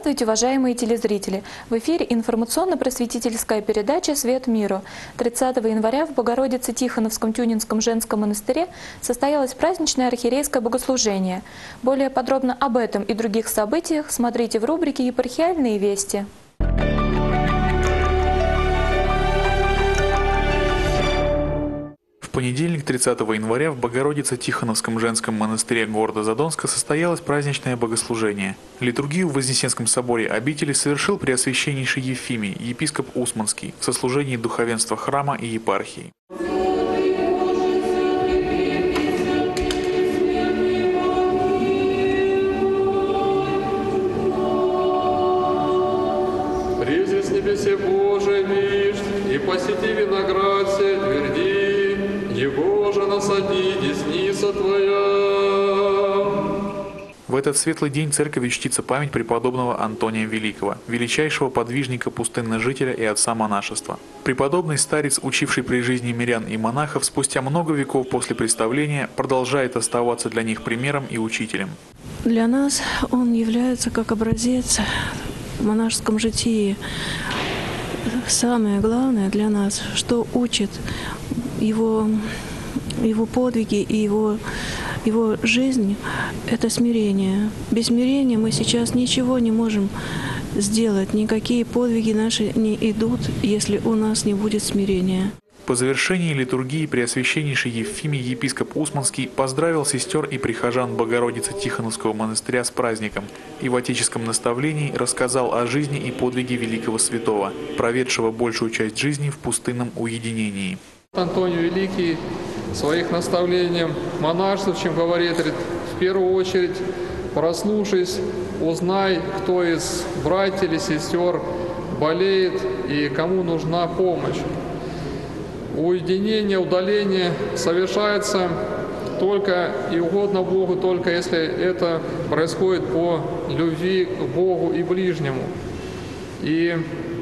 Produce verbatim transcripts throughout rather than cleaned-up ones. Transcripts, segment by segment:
Здравствуйте, уважаемые телезрители! В эфире информационно-просветительская передача «Свет миру». тридцатого января в Богородице-Тихоновском Тюнинском женском монастыре состоялось праздничное архиерейское богослужение. Более подробно об этом и других событиях смотрите в рубрике «Епархиальные вести». В понедельник, тридцатого января, в Богородице-Тихоновском женском монастыре города Задонска состоялось праздничное богослужение. Литургию в Вознесенском соборе обители совершил Преосвященнейший Ефимий, епископ Усманский, в сослужении духовенства храма и епархии. «Призи с небесе Божий вишь, и посети виноград сей, тверди, его же насади, десница твоя». В этот светлый день церковь чтится память преподобного Антония Великого, величайшего подвижника пустынножителя и отца монашества. Преподобный старец, учивший при жизни мирян и монахов, спустя много веков после представления продолжает оставаться для них примером и учителем. Для нас он является как образец в монашеском житии. Самое главное для нас, что учит его, его подвиги и его, его жизнь, это смирение. Без смирения мы сейчас ничего не можем сделать, никакие подвиги наши не идут, если у нас не будет смирения. По завершении литургии Преосвященнейший Ефимий, епископ Усманский, поздравил сестер и прихожан Богородицы-Тихоновского монастыря с праздником и в отеческом наставлении рассказал о жизни и подвиге великого святого, проведшего большую часть жизни в пустынном уединении. Антоний Великий своих наставлением монашеству, чем говорит, в первую очередь, проснувшись, узнай, кто из братьев или сестер болеет и кому нужна помощь. Уединение, удаление совершается только и угодно Богу, только если это происходит по любви к Богу и ближнему. И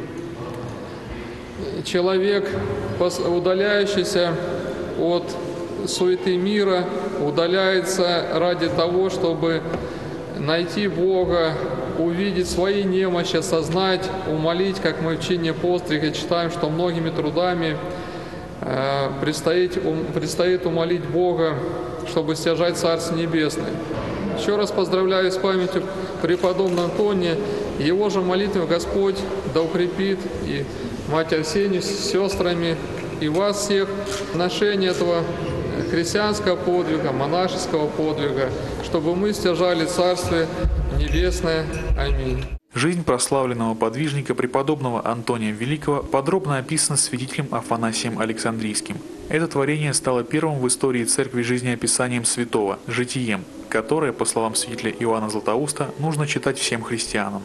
человек, удаляющийся от суеты мира, удаляется ради того, чтобы найти Бога, увидеть свои немощи, осознать, умолить, как мы в чине пострига читаем, что многими трудами Предстоит, предстоит умолить Бога, чтобы стяжать Царство Небесное. Еще раз поздравляю с памятью преподобного Антония. Его же молитвой Господь да укрепит и Мать Арсению с сестрами, и вас всех в ношении этого христианского подвига, монашеского подвига, чтобы мы стяжали Царствие Небесное. Аминь. Жизнь прославленного подвижника преподобного Антония Великого подробно описана святителем Афанасием Александрийским. Это творение стало первым в истории церкви жизнеописанием святого, житием, которое, по словам святителя Иоанна Златоуста, нужно читать всем христианам.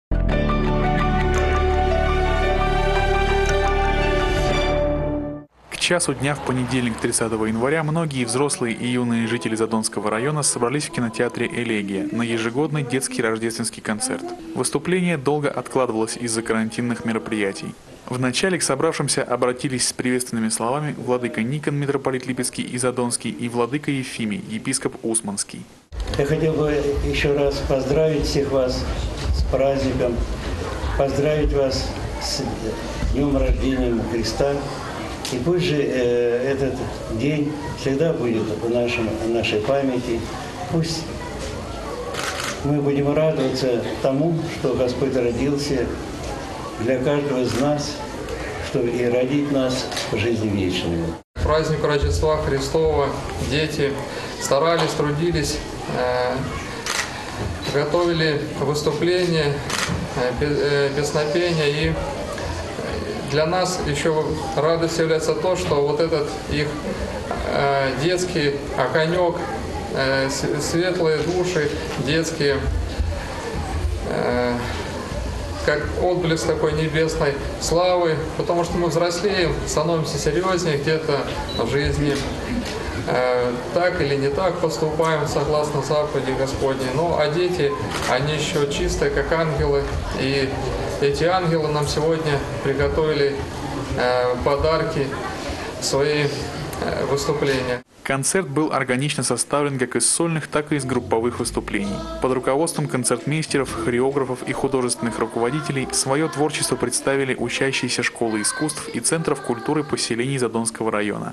К часу дня в понедельник, тридцатого января, многие взрослые и юные жители Задонского района собрались в кинотеатре «Элегия» на ежегодный детский рождественский концерт. Выступление долго откладывалось из-за карантинных мероприятий. Вначале к собравшимся обратились с приветственными словами владыка Никон, митрополит Липецкий и Задонский, и владыка Ефимий, епископ Усманский. Я хотел бы еще раз поздравить всех вас с праздником, поздравить вас с днем рождения Христа. И пусть же э, этот день всегда будет в, нашем, в нашей памяти. Пусть мы будем радоваться тому, что Господь родился для каждого из нас, чтобы и родить нас в жизни вечной. Праздник Рождества Христова дети старались, трудились, э, готовили выступления, э, песнопения, и для нас еще радость является то, что вот этот их э, детский огонек, э, светлые души детские, э, как отблеск такой небесной славы, потому что мы взрослеем, становимся серьезнее где-то в жизни, э, так или не так поступаем согласно заповеди Господней. Ну а дети, они еще чистые, как ангелы, и эти ангелы нам сегодня приготовили э, подарки, свои э, выступления. Концерт был органично составлен как из сольных, так и из групповых выступлений. Под руководством концертмейстеров, хореографов и художественных руководителей свое творчество представили учащиеся школы искусств и центров культуры поселений Задонского района.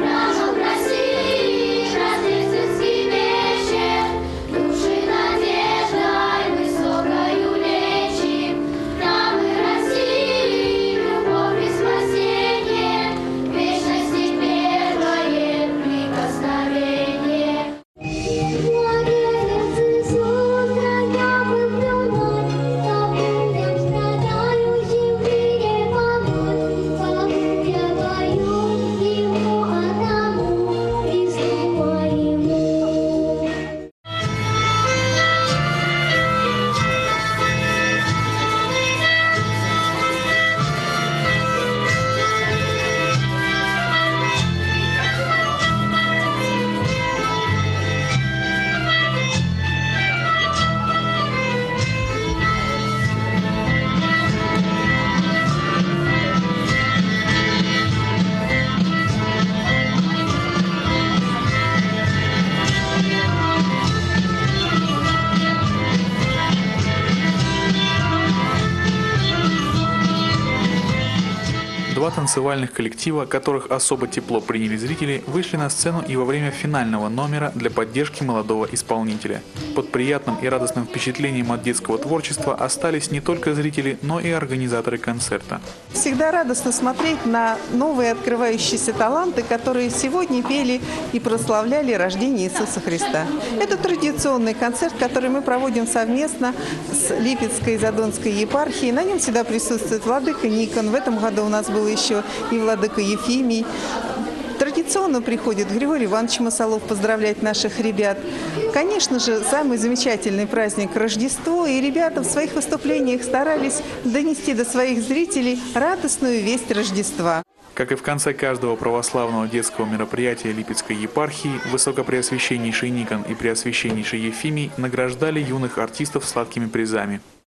Два танцевальных коллектива, которых особо тепло приняли зрители, вышли на сцену и во время финального номера для поддержки молодого исполнителя. Под приятным и радостным впечатлением от детского творчества остались не только зрители, но и организаторы концерта. Всегда радостно смотреть на новые открывающиеся таланты, которые сегодня пели и прославляли рождение Иисуса Христа. Это традиционный концерт, который мы проводим совместно с Липецкой и Задонской епархией. На нем всегда присутствует владыка Никон. В этом году у нас был еще и владыка Ефимий. Традиционно приходит Григорий Иванович Масолов поздравлять наших ребят. Конечно же, самый замечательный праздник – Рождество. И ребята в своих выступлениях старались донести до своих зрителей радостную весть Рождества. Как и в конце каждого православного детского мероприятия Липецкой епархии, Высокопреосвященнейший Никон и Преосвященнейший Ефимий награждали юных артистов сладкими призами.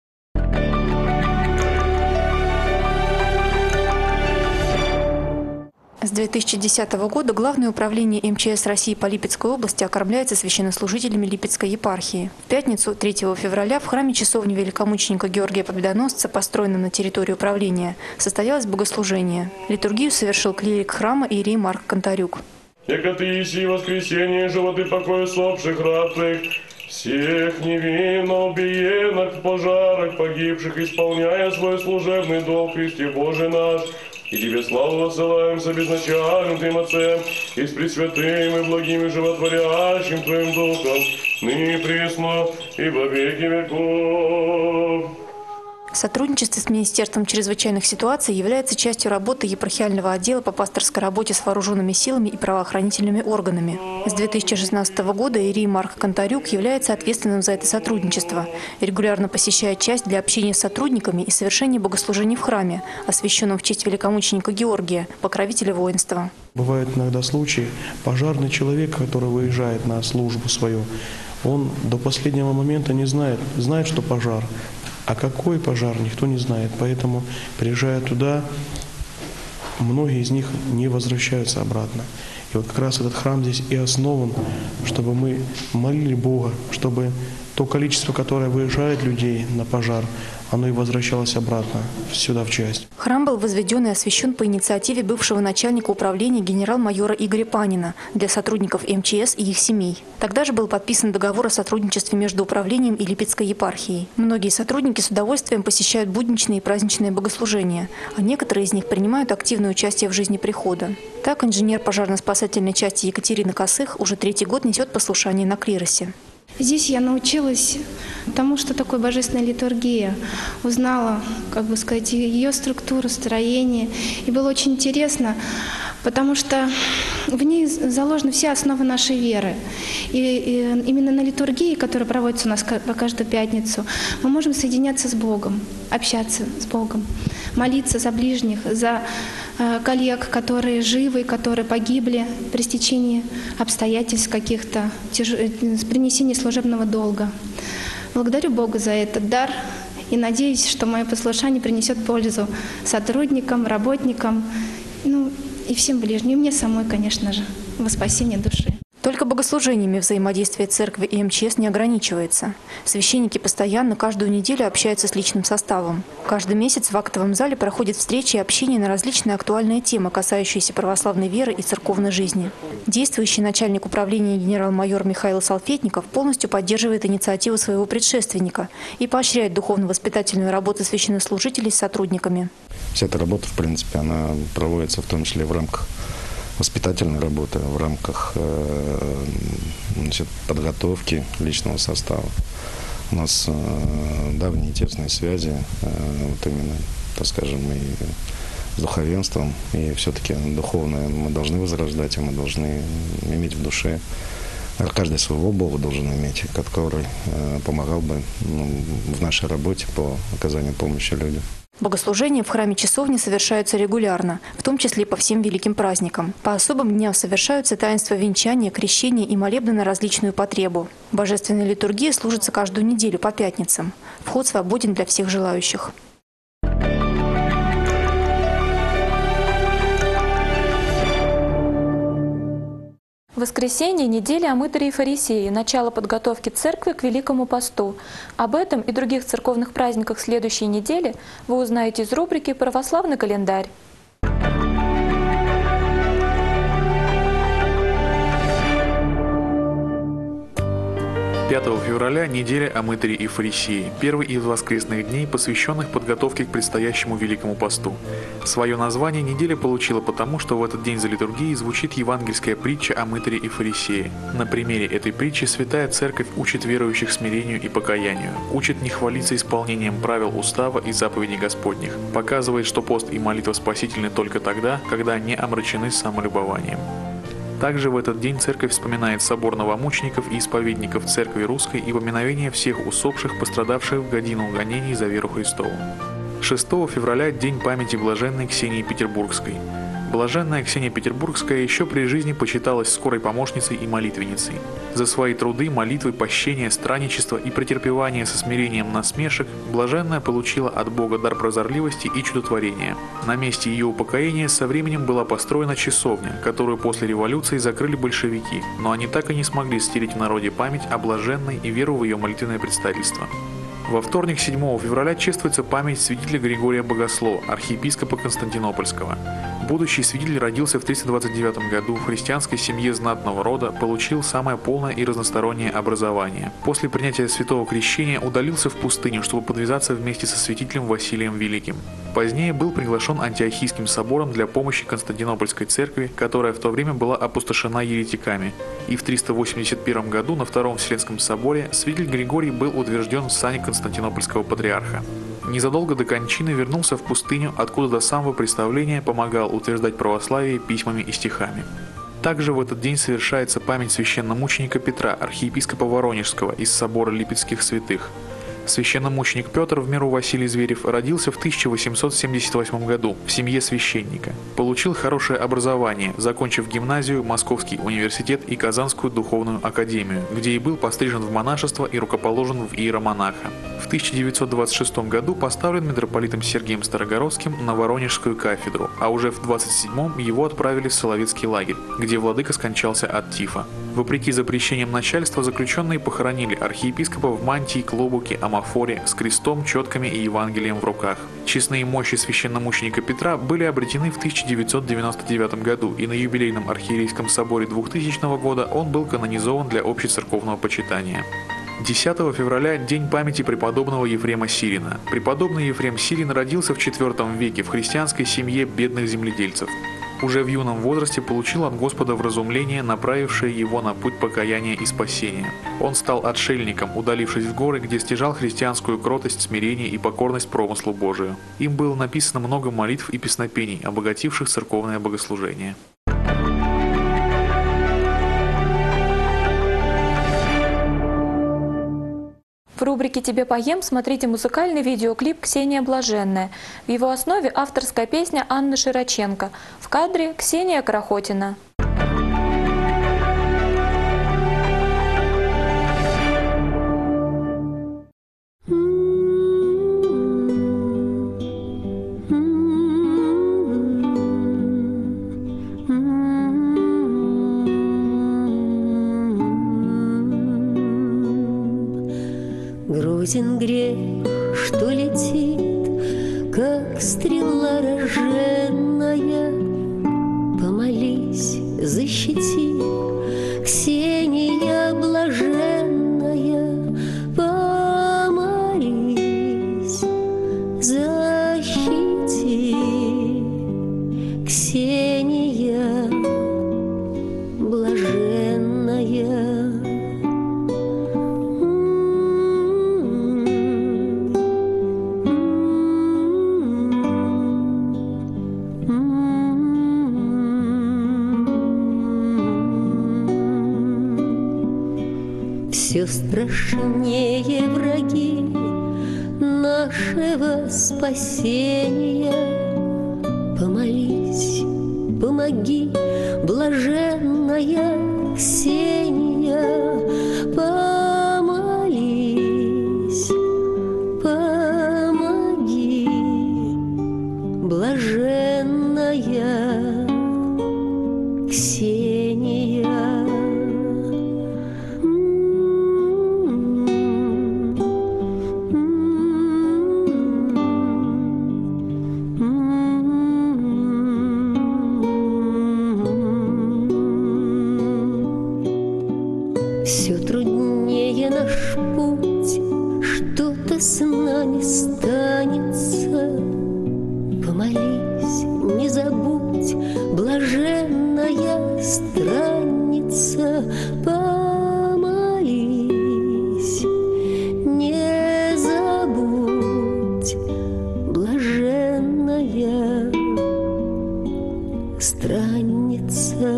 С две тысячи десятого года Главное управление эм че эс России по Липецкой области окормляется священнослужителями Липецкой епархии. В пятницу, третьего февраля, в храме часовни великомученика Георгия Победоносца, построенном на территории управления, состоялось богослужение. Литургию совершил клирик храма иерей Марк Контарюк. «Яко ты еси воскресение, живот и покой усопших раб твоих, всех невинно убиенных в пожарах погибших, исполняя свой служебный долг в Христе Божий наш. И Тебе славу высылаем с обезначальным Твоим Отцем, и с пресвятым и благим и животворящим Твоим Духом, ныне пресно и во веки веков». Сотрудничество с Министерством чрезвычайных ситуаций является частью работы епархиального отдела по пасторской работе с вооруженными силами и правоохранительными органами. С две тысячи шестнадцатого года иерей Марк Контарюк является ответственным за это сотрудничество, регулярно посещая часть для общения с сотрудниками и совершения богослужений в храме, освященном в честь великомученика Георгия, покровителя воинства. Бывают иногда случаи, пожарный человек, который выезжает на службу свою, он до последнего момента не знает, знает, что пожар. А какой пожар, никто не знает. Поэтому, приезжая туда, многие из них не возвращаются обратно. И вот как раз этот храм здесь и основан, чтобы мы молили Бога, чтобы то количество, которое выезжает людей на пожар, оно и возвращалось обратно сюда в часть. Храм был возведен и освящен по инициативе бывшего начальника управления генерал-майора Игоря Панина для сотрудников эм че эс и их семей. Тогда же был подписан договор о сотрудничестве между управлением и Липецкой епархией. Многие сотрудники с удовольствием посещают будничные и праздничные богослужения, а некоторые из них принимают активное участие в жизни прихода. Так инженер пожарно-спасательной части Екатерина Косых уже третий год несет послушание на клиросе. Здесь я научилась тому, что такое божественная литургия, узнала, как бы сказать, ее структуру, строение. И было очень интересно, потому что в ней заложены все основы нашей веры. И, и именно на литургии, которая проводится у нас по каждую пятницу, мы можем соединяться с Богом, общаться с Богом, молиться за ближних, за коллег, которые живы, которые погибли при стечении обстоятельств каких-то, с принесением служебного долга. Благодарю Бога за этот дар и надеюсь, что мое послушание принесет пользу сотрудникам, работникам, ну и всем ближним, и мне самой, конечно же. во спасение души. Только богослужениями взаимодействие церкви и эм че эс не ограничивается. Священники постоянно каждую неделю общаются с личным составом. Каждый месяц в актовом зале проходят встречи и общение на различные актуальные темы, касающиеся православной веры и церковной жизни. Действующий начальник управления генерал-майор Михаил Салфетников полностью поддерживает инициативу своего предшественника и поощряет духовно-воспитательную работу священнослужителей с сотрудниками. Вся эта работа, в принципе, она проводится в том числе в рамках воспитательной работы, в рамках э, значит, подготовки личного состава. У нас э, давние тесные связи, э, вот именно, так скажем, и с духовенством, и все-таки духовное мы должны возрождать, и мы должны иметь в душе, каждый своего Бога должен иметь, который э, помогал бы ну, в нашей работе по оказанию помощи людям. Богослужения в храме-часовне совершаются регулярно, в том числе по всем великим праздникам. По особым дням совершаются таинства венчания, крещения и молебны на различную потребу. Божественная литургия служится каждую неделю по пятницам. Вход свободен для всех желающих. Воскресенье – неделя о мытаре и фарисее, начало подготовки церкви к Великому посту. Об этом и других церковных праздниках следующей недели вы узнаете из рубрики «Православный календарь». пятого февраля – неделя о мытаре и фарисее, первый из воскресных дней, посвященных подготовке к предстоящему Великому посту. Свое название неделя получила потому, что в этот день за литургией звучит евангельская притча о мытаре и фарисее. На примере этой притчи Святая Церковь учит верующих смирению и покаянию, учит не хвалиться исполнением правил устава и заповедей Господних, показывает, что пост и молитва спасительны только тогда, когда они омрачены самолюбованием. Также в этот день Церковь вспоминает собор новомучеников и исповедников Церкви Русской и поминовение всех усопших, пострадавших в годину гонений за веру Христову. шестого февраля – день памяти блаженной Ксении Петербургской. Блаженная Ксения Петербургская еще при жизни почиталась скорой помощницей и молитвенницей. За свои труды, молитвы, пощения, странничество и претерпевание со смирением насмешек блаженная получила от Бога дар прозорливости и чудотворения. На месте ее упокоения со временем была построена часовня, которую после революции закрыли большевики, но они так и не смогли стереть в народе память о блаженной и веру в ее молитвенное предстательство. Во вторник, седьмого февраля, чествуется память святителя Григория Богослова, архиепископа Константинопольского. Будущий святитель родился в триста двадцать девятом году в христианской семье знатного рода, получил самое полное и разностороннее образование. После принятия святого крещения удалился в пустыню, чтобы подвязаться вместе со святителем Василием Великим. Позднее был приглашен Антиохийским собором для помощи Константинопольской церкви, которая в то время была опустошена еретиками. И в триста восемьдесят первом году на Втором Вселенском соборе святитель Григорий был утвержден в сане Константинопольского патриарха. Незадолго до кончины вернулся в пустыню, откуда до самого представления помогал утверждать православие письмами и стихами. Также в этот день совершается память священномученика Петра, архиепископа Воронежского из собора Липецких святых. Священномученик Петр в меру Василий Зверев родился в тысяча восемьсот семьдесят восьмом году в семье священника. Получил хорошее образование, закончив гимназию, Московский университет и Казанскую духовную академию, где и был пострижен в монашество и рукоположен в иеромонаха. В тысяча девятьсот двадцать шестом году поставлен митрополитом Сергием Старогородским на Воронежскую кафедру, а уже в двадцать седьмом его отправили в Соловецкий лагерь, где владыка скончался от тифа. Вопреки запрещениям начальства, заключенные похоронили архиепископа в мантии, клобуке, амафоре, с крестом, четками и Евангелием в руках. Честные мощи священномученика Петра были обретены в тысяча девятьсот девяносто девятом году, и на юбилейном архиерейском соборе двухтысячного года он был канонизован для общецерковного почитания. десятого февраля – день памяти преподобного Ефрема Сирина. Преподобный Ефрем Сирин родился в четвёртом веке в христианской семье бедных земледельцев. Уже в юном возрасте получил от Господа вразумление, направившее его на путь покаяния и спасения. Он стал отшельником, удалившись в горы, где стяжал христианскую кротость, смирение и покорность промыслу Божию. Им было написано много молитв и песнопений, обогативших церковное богослужение. В рубрике «Тебе поем» смотрите музыкальный видеоклип «Ксения Блаженная». В его основе авторская песня Анны Широченко. В кадре Ксения Крохотина. Смертен грех, что летит, как стрела рожденная. Помолись, защити, Ксения блаженная. Помолись, защити, Ксения блаженная. Все страшнее враги нашего спасения. Помолись, помоги, блаженная Ксения. Помолись, помоги, блаженная Ксения. Все труднее наш путь, что-то с нами станется. Помолись, не забудь, блаженная странница. Помолись, не забудь, блаженная странница.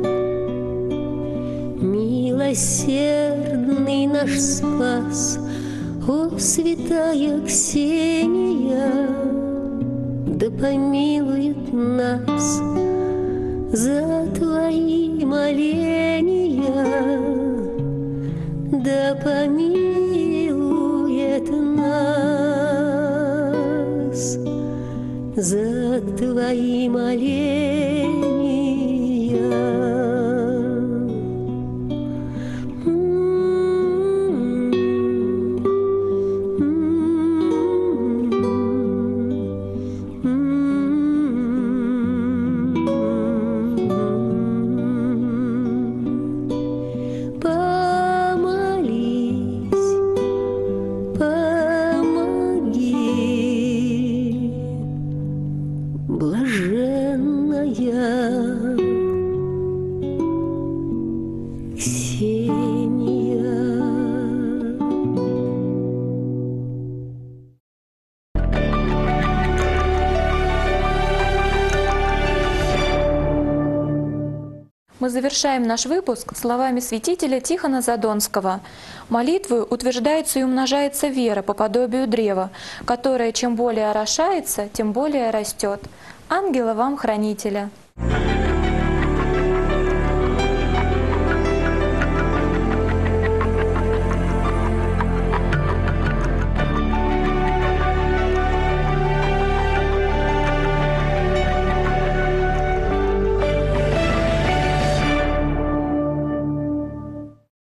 Милосердный наш спас, о святая Ксения, да помилует нас за твои моления, да помилует нас за твои моления. Мы завершаем наш выпуск словами святителя Тихона Задонского. Молитвою утверждается и умножается вера по подобию древа, которое чем более орошается, тем более растет. Ангела вам хранителя!